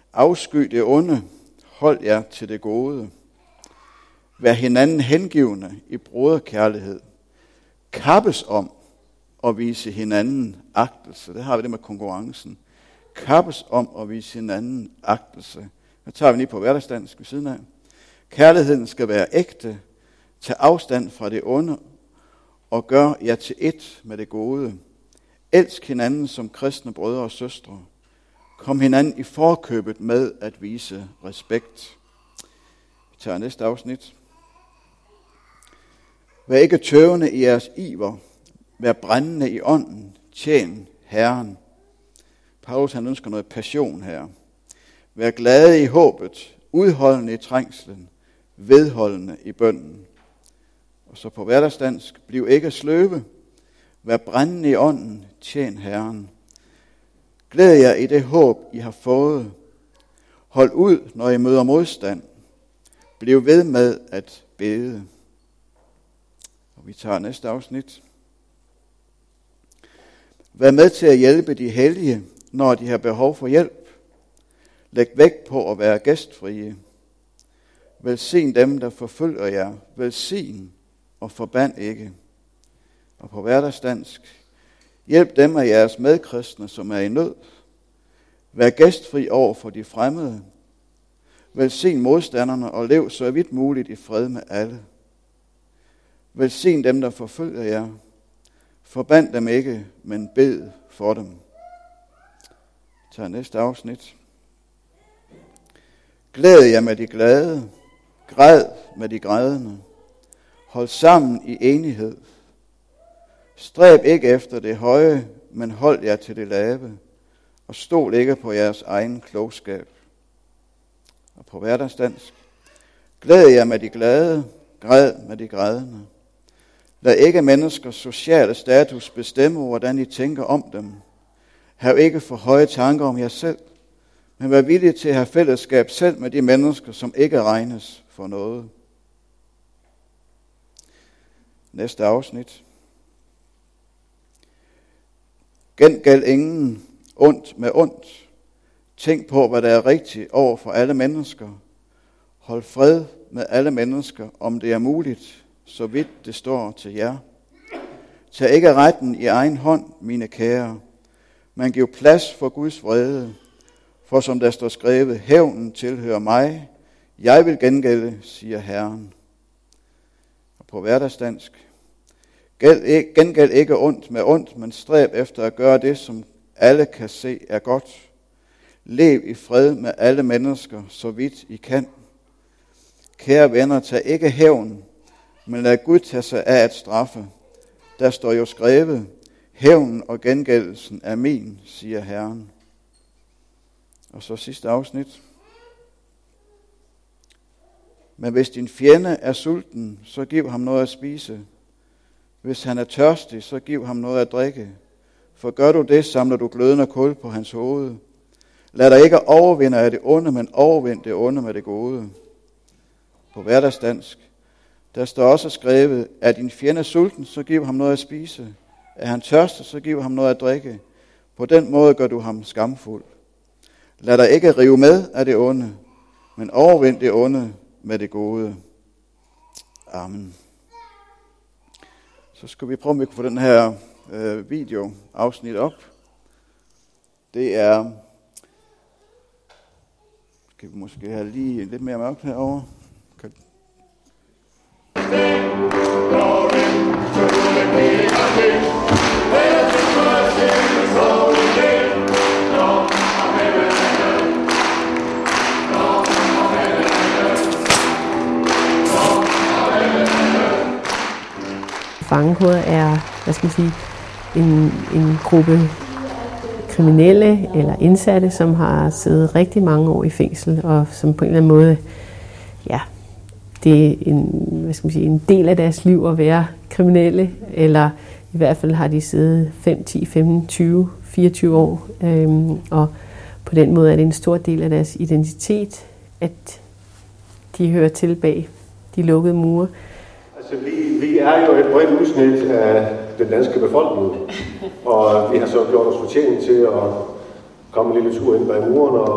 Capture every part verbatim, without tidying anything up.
Afsky det onde, hold jer til det gode. Vær hinanden hengivne i broderkærlighed. Kappes om at vise hinanden agtelse. Det har vi det med konkurrencen. Kappes om at vise hinanden agtelse. Det tager vi lige på hverdagsdansk ved siden af. Kærligheden skal være ægte. Tag afstand fra det onde og gør jer til ét med det gode. Elsk hinanden som kristne brødre og søstre. Kom hinanden i forkøbet med at vise respekt. Vi tager næste afsnit. Vær ikke tøvende i jeres iver. Vær brændende i ånden. Tjen Herren. Paulus han ønsker noget passion her. Vær glade i håbet. Udholdende i trængslen. Vedholdende i bønnen. Og så på hverdagsdansk. Bliv ikke sløve. Vær brændende i ånden. Tjen Herren. Glæd jer i det håb, I har fået. Hold ud, når I møder modstand. Bliv ved med at bede. Og vi tager næste afsnit. Vær med til at hjælpe de hellige, når de har behov for hjælp. Læg vægt på at være gæstfrie. Velsign dem, der forfølger jer. Velsign og forband ikke. Og på hverdagsdansk. Hjælp dem af jeres medkristne, som er i nød. Vær gæstfri over for de fremmede. Velsign modstanderne og lev så vidt muligt i fred med alle. Velsign dem, der forfølger jer. Forband dem ikke, men bed for dem. Vi tager næste afsnit. Glæd jer med de glade. Græd med de grædende. Hold sammen i enighed. Stræb ikke efter det høje, men hold jer til det lave, og stol ikke på jeres egen klogskab. Og på hverdagsdansk. Glæd jer med de glade, græd med de grædende. Lad ikke menneskers sociale status bestemme, hvordan I tænker om dem. Hav ikke for høje tanker om jer selv, men vær villige til at have fællesskab selv med de mennesker, som ikke regnes for noget. Næste afsnit. Gengæld ingen ondt med ondt. Tænk på, hvad der er rigtigt over for alle mennesker. Hold fred med alle mennesker, om det er muligt, så vidt det står til jer. Tag ikke retten i egen hånd, mine kære, men giv plads for Guds vrede. For som der står skrevet, hævnen tilhører mig. Jeg vil gengælde, siger Herren. Og på hverdagsdansk. Gengæld ikke ondt med ondt, men stræb efter at gøre det, som alle kan se er godt. Lev i fred med alle mennesker, så vidt I kan. Kære venner, tag ikke hævn, men lad Gud tage sig af at straffe. Der står jo skrevet, hævnen og gengældelsen er min, siger Herren. Og så sidste afsnit. Men hvis din fjende er sulten, så giv ham noget at spise. Hvis han er tørstig, så giv ham noget at drikke. For gør du det, samler du glødende kul på hans hoved. Lad dig ikke overvinde af det onde, men overvind det onde med det gode. På hverdagsdansk, der står også skrevet, at din fjende er sulten, så giv ham noget at spise. Er han tørstig, så giv ham noget at drikke. På den måde gør du ham skamfuld. Lad dig ikke rive med af det onde, men overvind det onde med det gode. Amen. Så skal vi prøve, om vi kan få den her øh, video afsnit op. Det er, skal vi måske have lige lidt mere mørkt herovre. Okay. Fangekoder er, hvad skal man sige, en, en gruppe kriminelle eller indsatte, som har siddet rigtig mange år i fængsel, og som på en eller anden måde, ja, det er en, hvad skal man sige, en del af deres liv at være kriminelle, eller i hvert fald har de siddet fem, ti, femten, tyve, fireogtyve år, øhm, og på den måde er det en stor del af deres identitet, at de hører til bag de lukkede mure. Altså, vi, vi er jo et bredt udsnit af den danske befolkning, og vi har så gjort os fortjent til at komme en lille tur ind bag murene og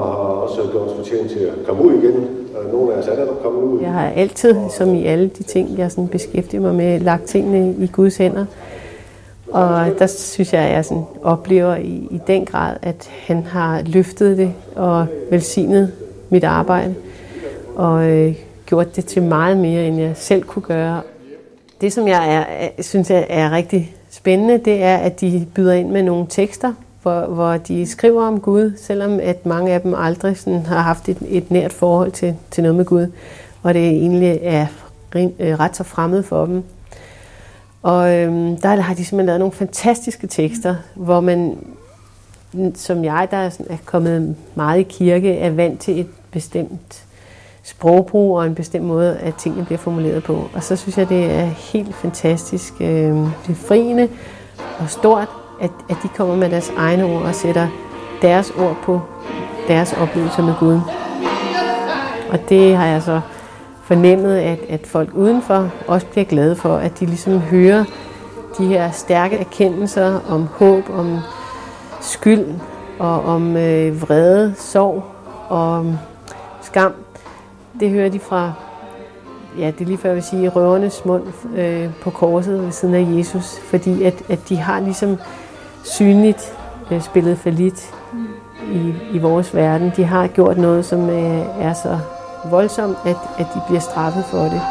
også gjort os fortjent til at komme ud igen. Nogle af os er der kommet ud. Jeg har altid, som i alle de ting, jeg sådan beskæftiger mig med, lagt tingene i Guds hænder. Og der synes jeg, at jeg sådan oplever i, i den grad, at han har løftet det og velsignet mit arbejde. Og øh, gjort det til meget mere, end jeg selv kunne gøre. Det, som jeg er, synes jeg er rigtig spændende, det er, at de byder ind med nogle tekster, hvor, hvor de skriver om Gud, selvom at mange af dem aldrig sådan har haft et, et nært forhold til, til noget med Gud. Og det egentlig er ret så fremmed for dem. Og øhm, der har de simpelthen lavet nogle fantastiske tekster, hvor man, som jeg, der er, sådan, er kommet meget i kirke, er vant til et bestemt sprogbrug og en bestemt måde, at tingene bliver formuleret på. Og så synes jeg, det er helt fantastisk øh, befriende og stort, at, at de kommer med deres egne ord og sætter deres ord på deres oplevelser med Gud. Og det har jeg så fornemmet, at, at folk udenfor også bliver glade for, at de ligesom hører de her stærke erkendelser om håb, om skyld og om øh, vrede, sorg og om skam. Det hører de fra, ja, det er lige før jeg vil sige, røvernes mund øh, på korset ved siden af Jesus, fordi at, at de har ligesom synligt øh, spillet fallit i, i vores verden. De har gjort noget, som øh, er så voldsomt, at, at de bliver straffet for det.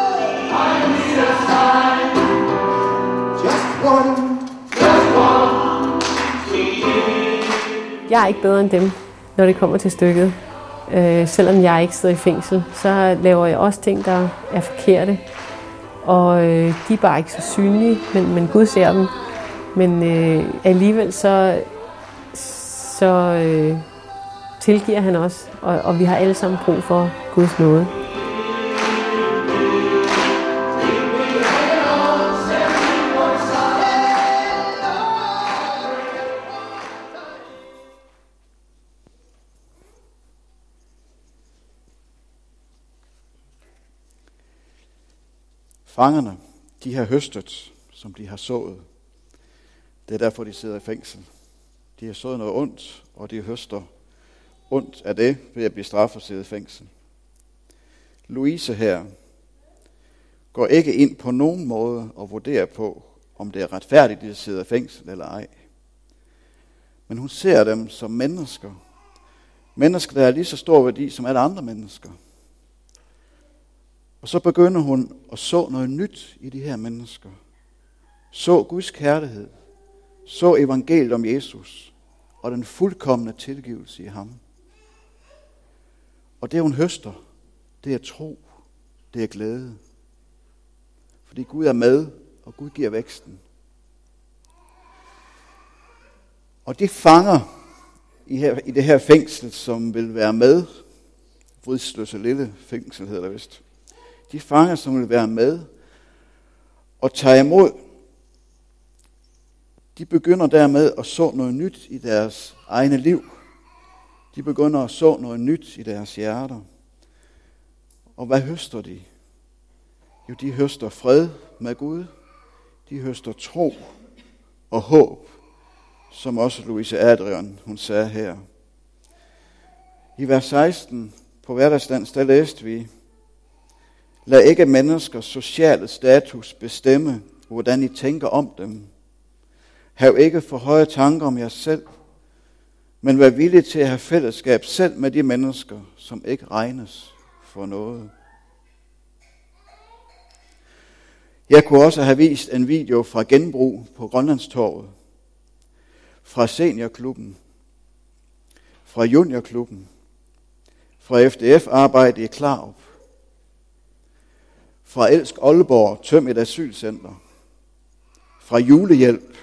Jeg er ikke bedre end dem, når det kommer til stykket. Øh, selvom jeg ikke sidder i fængsel, så laver jeg også ting, der er forkerte. Og øh, de er bare ikke så synlige, men, men Gud ser dem. Men øh, alligevel så, så øh, tilgiver han os, og, og vi har alle sammen brug for Guds nåde. Fangerne, de har høstet, som de har sået. Det er derfor, de sidder i fængsel. De har sået noget ondt, og de høster ondt af det ved at blive straffet og sidde i fængsel. Louise her går ikke ind på nogen måde og vurderer på, om det er retfærdigt, at de sidder i fængsel eller ej. Men hun ser dem som mennesker. Mennesker, der har lige så stor værdi som alle andre mennesker. Og så begynder hun at så noget nyt i de her mennesker. Så Guds kærlighed. Så evangeliet om Jesus. Og den fuldkomne tilgivelse i ham. Og det hun høster, det er tro. Det er glæde. Fordi Gud er med, og Gud giver væksten. Og de fanger i, her, i det her fængsel, som vil være med. Vridsløse lille fængsel hedder det vist. De fanger, som vil være med og tage imod, de begynder dermed at så noget nyt i deres egne liv. De begynder at så noget nyt i deres hjerter. Og hvad høster de? Jo, de høster fred med Gud. De høster tro og håb, som også Louise Adrian, hun sagde her. I vers seksten på hverdagsdans, der læste vi: lad ikke menneskers sociale status bestemme, hvordan I tænker om dem. Hav ikke for høje tanker om jer selv, men vær villig til at have fællesskab selv med de mennesker, som ikke regnes for noget. Jeg kunne også have vist en video fra genbrug på Grønlandstorvet, fra seniorklubben, fra juniorklubben, fra F D F-arbejde i Klarup, fra Elsk Aalborg, tøm et asylcenter, fra julehjælp,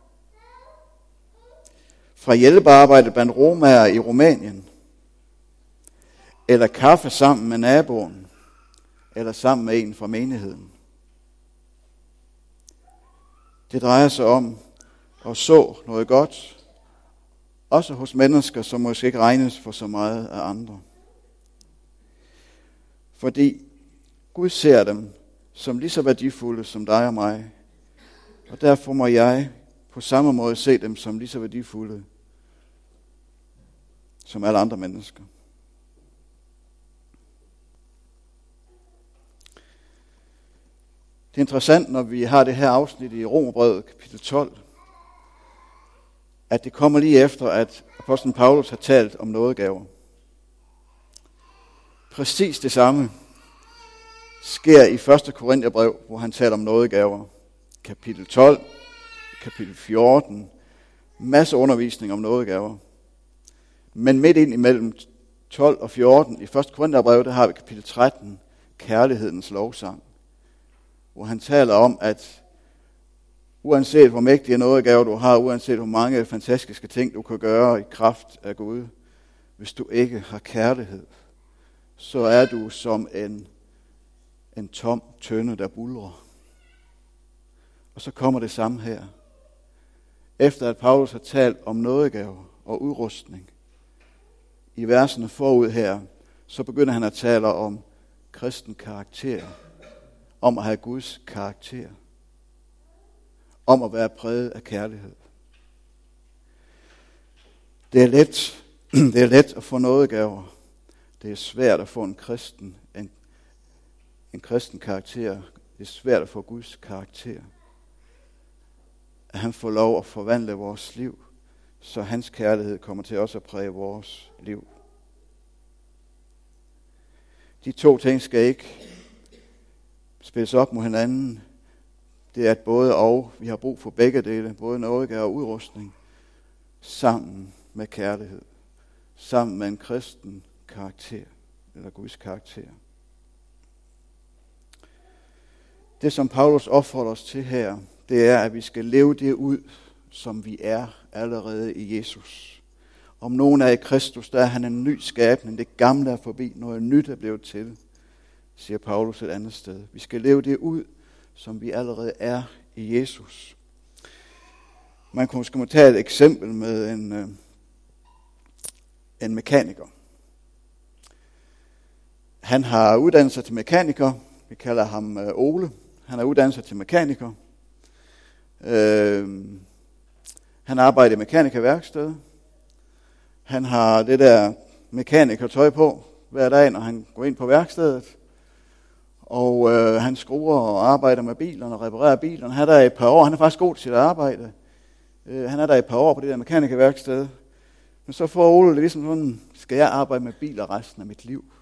fra hjælpearbejde blandt romaer i Rumænien, eller kaffe sammen med naboen, eller sammen med en fra menigheden. Det drejer sig om at så noget godt, også hos mennesker, som måske ikke regnes for så meget af andre. Fordi Gud ser dem som lige så værdifulde som dig og mig, og derfor må jeg på samme måde se dem som lige så værdifulde som alle andre mennesker. Det er interessant, når vi har det her afsnit i Romerbrevet, kapitel tolv, at det kommer lige efter, at apostlen Paulus har talt om nådegaver. Præcis det samme sker i første Korintherbrev, hvor han taler om nådegaver. Kapitel tolv, kapitel fjorten, masser undervisning om nådegaver. Men midt ind imellem tolv og fjorten i første Korintherbrev, der har vi kapitel tretten, kærlighedens lovsang, hvor han taler om, at uanset hvor mægtige nådegaver du har, uanset hvor mange fantastiske ting du kan gøre i kraft af Gud, hvis du ikke har kærlighed, så er du som en, en tom tønde, der buldrer. Og så kommer det samme her. Efter at Paulus har talt om nådegaver og udrustning, i versene forud her, så begynder han at tale om kristen karakter, om at have Guds karakter, om at være præget af kærlighed. Det er let, det er let at få nådegaver. Det er svært at få en kristen, en, en kristen karakter. Det er svært at få Guds karakter. At han får lov at forvandle vores liv, så hans kærlighed kommer til også at præge vores liv. De to ting skal ikke spilles op mod hinanden. Det er et både og. Vi har brug for begge dele, både nådegave og udrustning, sammen med kærlighed, sammen med en kristen karakter, eller Guds karakter. Det, som Paulus opfordrer os til her, det er, at vi skal leve det ud, som vi er allerede i Jesus. Om nogen er i Kristus, der er han en ny skabning. Det gamle er forbi, noget nyt er blevet til, siger Paulus et andet sted. Vi skal leve det ud, som vi allerede er i Jesus. Man kunne måske tage et eksempel med en, en mekaniker. Han har uddannet sig til mekaniker. Vi kalder ham Ole. Han har uddannet sig til mekaniker. Øh, han arbejder i mekanikerværksted. Han har det der mekanikertøj på hver dag, når han går ind på værkstedet. Og øh, han skruer og arbejder med bilerne og reparerer bilerne. Han er der i et par år. Han er faktisk god til sit arbejde. Øh, han er der i et par år på det der mekanikerværksted. Men så får Ole det ligesom sådan, skal jeg arbejde med biler resten af mit liv?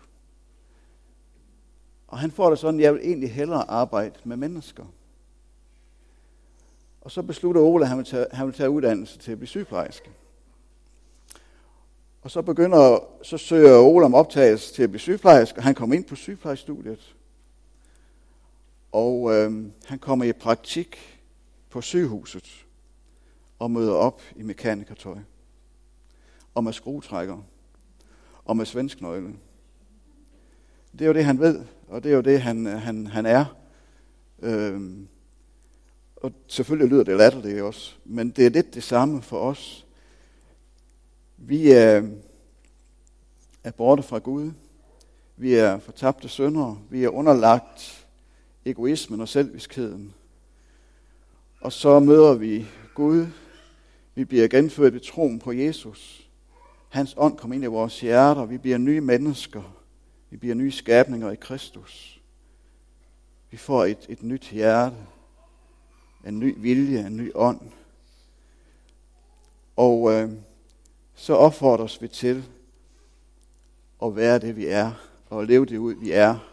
Og han får det sådan, jeg vil egentlig hellere arbejde med mennesker. Og så beslutter Ole, at han vil tage, han vil tage uddannelse til at blive sygeplejerske. Og så begynder, så søger Ole om optagelse til at blive sygeplejerske, og han kommer ind på sygeplejestudiet. Og øh, han kommer i praktik på sygehuset og møder op i mekanikertøj. Og med skruetrækker. Og med svensknøgle. Det er jo det, han ved, og det er jo det, han, han, han er. Øhm, og selvfølgelig lyder det latterligt også, men det er lidt det samme for os. Vi er, er borte fra Gud. Vi er fortabte syndere. Vi er underlagt egoismen og selviskheden. Og så møder vi Gud. Vi bliver genfødt ved troen på Jesus. Hans ånd kommer ind i vores hjerter. Vi bliver nye mennesker. Vi bliver nye skabninger i Kristus. Vi får et, et nyt hjerte, en ny vilje, en ny ånd. Og øh, så opfordres vi til at være det, vi er, og leve det ud, vi er.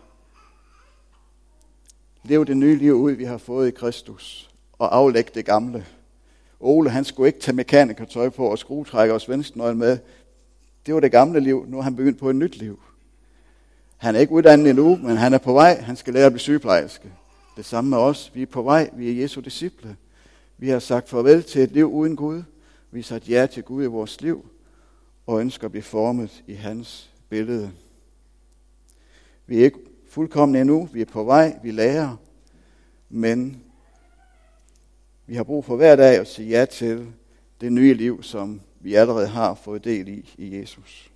Leve det nye liv ud, vi har fået i Kristus, og aflægge det gamle. Ole, han skulle ikke tage mekanikertøj på og skruetrækker og svensknøgle med. Det var det gamle liv. Nu har han begyndt på et nyt liv. Han er ikke uddannet endnu, men han er på vej. Han skal lære at blive sygeplejerske. Det samme med os. Vi er på vej. Vi er Jesu disciple. Vi har sagt farvel til et liv uden Gud. Vi har sagt ja til Gud i vores liv, og ønsker at blive formet i hans billede. Vi er ikke fuldkomne endnu. Vi er på vej. Vi lærer. Men vi har brug for hver dag at sige ja til det nye liv, som vi allerede har fået del i i Jesus.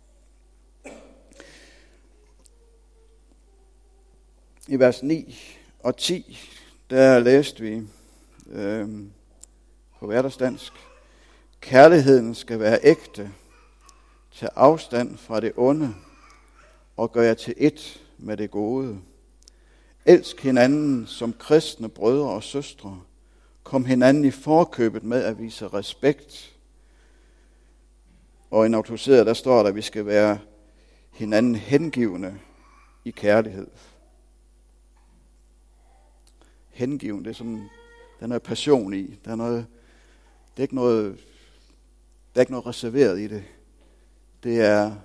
I vers ni og ti, der læste vi øh, på hverdagsdansk: kærligheden skal være ægte, tage afstand fra det onde og gøre jer til ét med det gode. Elsk hinanden som kristne brødre og søstre. Kom hinanden i forkøbet med at vise respekt. Og i en autoriseret, der står der, at vi skal være hinanden hengivende i kærlighed. Hengiven, det er sådan, der er noget passion i. Der er noget, det er ikke noget, der er ikke noget reserveret i det. Det er,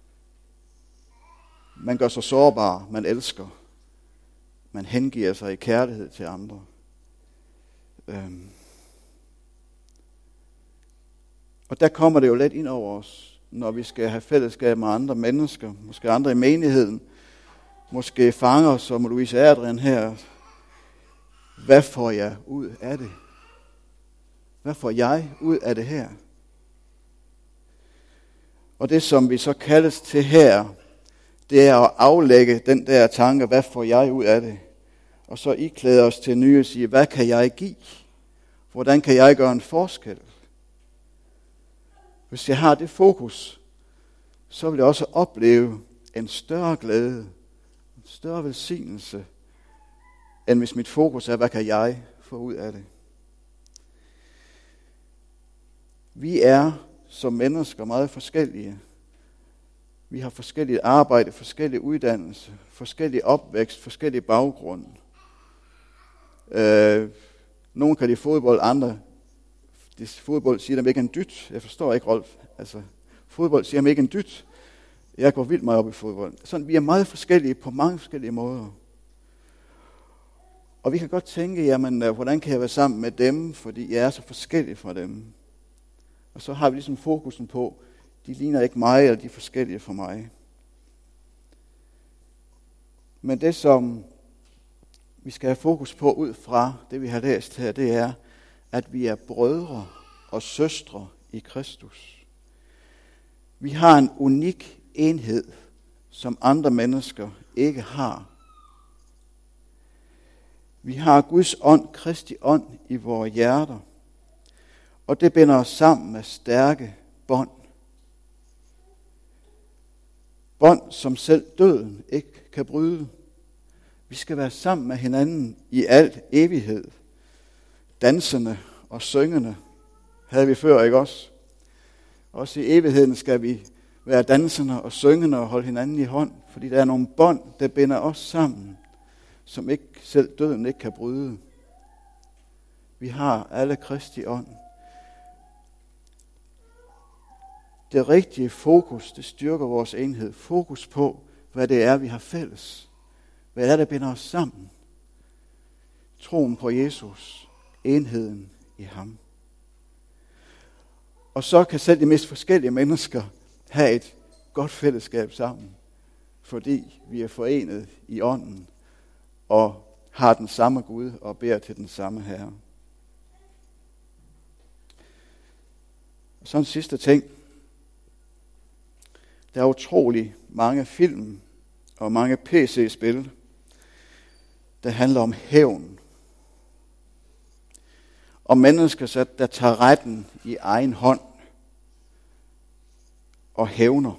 man gør sig sårbar, man elsker. Man hengiver sig i kærlighed til andre. Øhm. Og der kommer det jo let ind over os, når vi skal have fællesskab med andre mennesker, måske andre i menigheden, måske fanger som Louise Adrian her. Hvad får jeg ud af det? Hvad får jeg ud af det her? Og det, som vi så kaldes til her, det er at aflægge den der tanke, hvad får jeg ud af det? Og så iklæde os til nye og sige, hvad kan jeg give? Hvordan kan jeg gøre en forskel? Hvis jeg har det fokus, så vil jeg også opleve en større glæde, en større velsignelse, end hvis mit fokus er, hvad kan jeg få ud af det? Vi er som mennesker meget forskellige. Vi har forskellige arbejde, forskellige uddannelse, forskellige opvækst, forskellige baggrund. Øh, nogle kan lide fodbold, andre det, fodbold siger dem ikke en dyt. Jeg forstår ikke, Rolf. Altså, fodbold siger dem ikke en dyt. Jeg går vildt meget op i fodbold. Sådan, vi er meget forskellige på mange forskellige måder. Og vi kan godt tænke, jamen, hvordan kan jeg være sammen med dem, fordi jeg er så forskellig fra dem. Og så har vi ligesom fokusen på, de ligner ikke mig, eller de er forskellige fra mig. Men det, som vi skal have fokus på ud fra det, vi har læst her, det er, at vi er brødre og søstre i Kristus. Vi har en unik enhed, som andre mennesker ikke har. Vi har Guds ånd, Kristi ånd i vores hjerter, og det binder os sammen med stærke bånd. Bånd, som selv døden ikke kan bryde. Vi skal være sammen med hinanden i al evighed. Dansende og syngende havde vi før, ikke også? Også i evigheden skal vi være dansende og syngende og holde hinanden i hånd, fordi der er nogle bånd, der binder os sammen, som ikke selv døden ikke kan bryde. Vi har alle Kristi ånd. Det rigtige fokus, det styrker vores enhed. Fokus på, hvad det er, vi har fælles. Hvad er det, der binder os sammen? Troen på Jesus, enheden i ham. Og så kan selv de mest forskellige mennesker have et godt fællesskab sammen, fordi vi er forenet i ånden og har den samme Gud og beder til den samme Herre. Og så en sidste ting. Der er utrolig mange film og mange P C-spil, der handler om hævn. Om mennesker, der tager retten i egen hånd og hævner.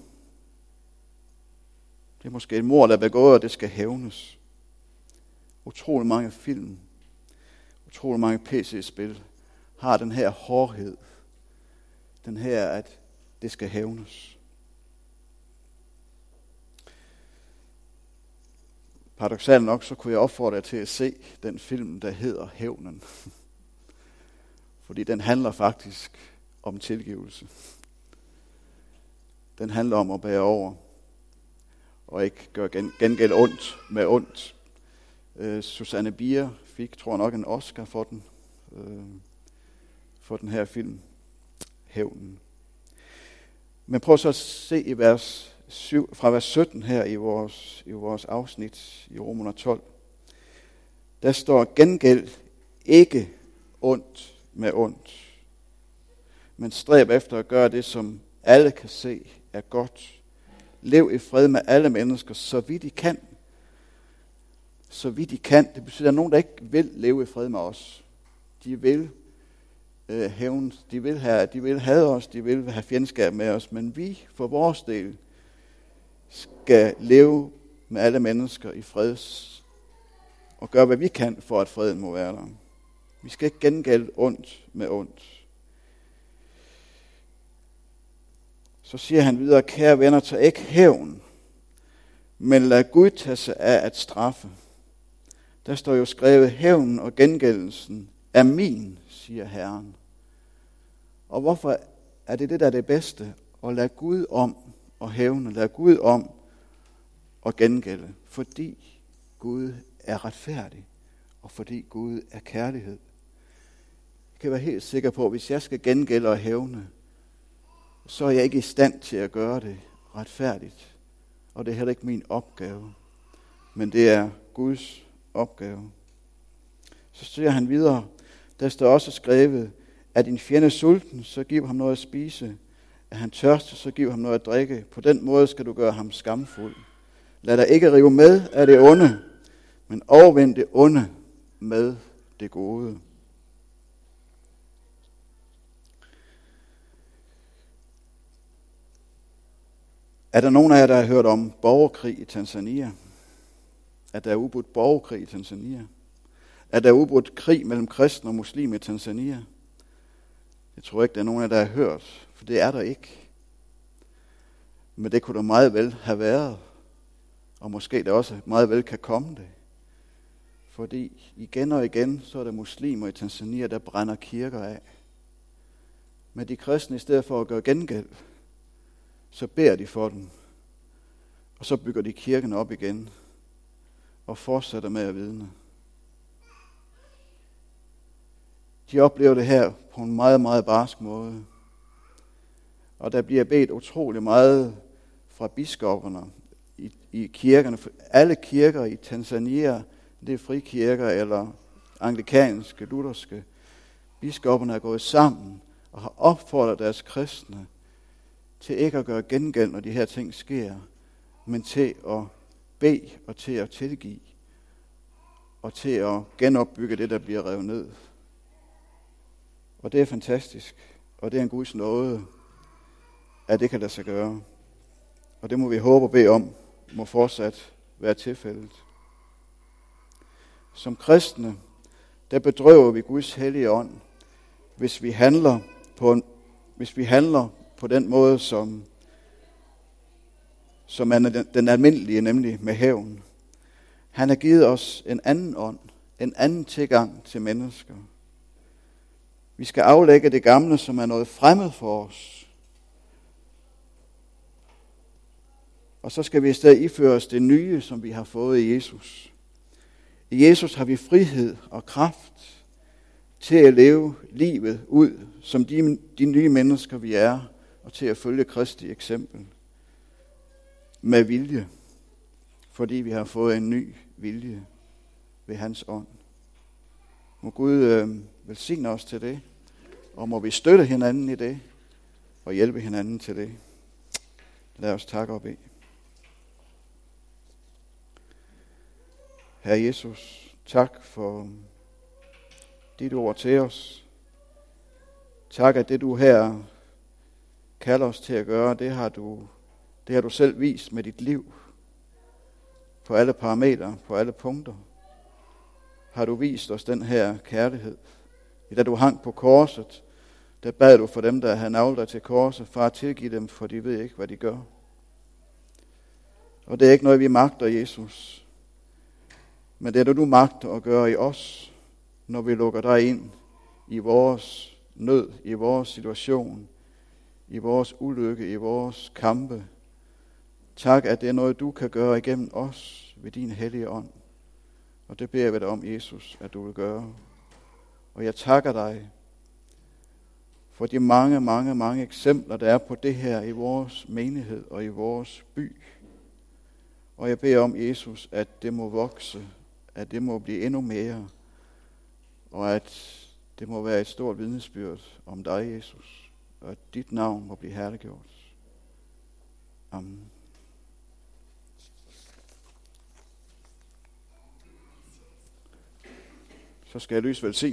Det er måske et mord, der er begået, og det skal hævnes. Utrolig mange film, utrolig mange P C-spil har den her hårdhed. Den her, at det skal hævnes. Paradoksalt nok, så kunne jeg opfordre jer til at se den film, der hedder Hævnen. Fordi den handler faktisk om tilgivelse. Den handler om at bære over, og ikke gøre gengæld ondt med ondt. Uh, Susanne Bier fik, tror jeg nok, en Oscar for den, uh, for den her film, Hævnen. Men prøv så at se i vers syv, fra vers sytten her i vores, i vores afsnit i Romerne tolv. Der står gengæld ikke ondt med ondt, men stræb efter at gøre det, som alle kan se er godt. Lev i fred med alle mennesker, så vidt I kan. Så vidt I kan. Det betyder, at der er nogen, der ikke vil leve i fred med os. De vil øh, hævne, de vil have, de vil hade os, de vil have fjendskab med os, men vi for vores del skal leve med alle mennesker i freds og gøre, hvad vi kan, for at freden må være der. Vi skal ikke gengælde ondt med ondt. Så siger han videre, kære venner, tag ikke hævn, men lad Gud tage sig af at straffe. Der står jo skrevet, hævnen og gengældelsen er min, siger Herren. Og hvorfor er det det, der er det bedste? At lade Gud om og hævne, lade Gud om og gengælde. Fordi Gud er retfærdig, og fordi Gud er kærlighed. Jeg kan være helt sikker på, at hvis jeg skal gengælde og hævne, så er jeg ikke i stand til at gøre det retfærdigt. Og det er heller ikke min opgave. Men det er Guds opgave. Så siger han videre, der står også skrevet, at din fjende er sulten, så giv ham noget at spise. Er han tørstig, så giv ham noget at drikke. På den måde skal du gøre ham skamfuld. Lad dig ikke rive med af det onde, men overvind det onde med det gode. Er der nogen af jer, der har hørt om borgerkrig i Tanzania? At der er udbrudt borgerkrig i Tanzania? At der er udbrudt krig mellem kristne og muslimer i Tanzania? Jeg tror ikke, der er nogen af jer, der har hørt, for det er der ikke. Men det kunne der meget vel have været, og måske der også meget vel kan komme det. Fordi igen og igen, så er der muslimer i Tanzania, der brænder kirker af. Men de kristne, i stedet for at gøre gengæld, så beder de for dem. Og så bygger de kirken op igen, og fortsætter med at vidne. De oplever det her på en meget, meget barsk måde. Og der bliver bedt utrolig meget fra biskopperne i, i kirkerne. Alle kirker i Tanzania, det er frikirker eller anglikanske, lutherske. Biskopperne er gået sammen og har opfordret deres kristne til ikke at gøre gengæld, når de her ting sker, men til at bede og til at tilgive og til at genopbygge det, der bliver revet ned. Og det er fantastisk, og det er en Guds nåde, at det kan lade sig gøre. Og det må vi håbe og bede om, må fortsat være tilfældet. Som kristne, der bedrøver vi Guds hellige ånd, hvis vi handler på, en, hvis vi handler på den måde, som, som er den, den almindelige, nemlig med hævn. Han har givet os en anden ånd, en anden tilgang til mennesker. Vi skal aflægge det gamle, som er noget fremmed for os. Og så skal vi i stedet iføre os det nye, som vi har fået i Jesus. I Jesus har vi frihed og kraft til at leve livet ud, som de, de nye mennesker vi er, og til at følge Kristi eksempel med vilje, fordi vi har fået en ny vilje ved hans ånd. Må Gud øh, velsigne os til det, og må vi støtte hinanden i det, og hjælpe hinanden til det. Lad os takke og bede. Herre Jesus, tak for dit ord til os. Tak, at det du her kalder os til at gøre, det har du, det har du selv vist med dit liv. På alle parametre, på alle punkter, har du vist os den her kærlighed. Da du hang på korset, der bad du for dem, der havde naglet dig til korset, far, tilgiv dem, for de ved ikke, hvad de gør. Og det er ikke noget, vi magter, Jesus. Men det er det, du magter at gøre i os, når vi lukker dig ind i vores nød, i vores situation, i vores ulykke, i vores kampe. Tak, at det er noget, du kan gøre igennem os ved din hellige ånd. Og det beder vi dig om, Jesus, at du vil gøre. Og jeg takker dig for de mange, mange, mange eksempler, der er på det her i vores menighed og i vores by. Og jeg beder om, Jesus, at det må vokse, at det må blive endnu mere, og at det må være et stort vidnesbyrd om dig, Jesus, og at dit navn må blive herliggjort. Amen. Så skal jeg lyse velsigne.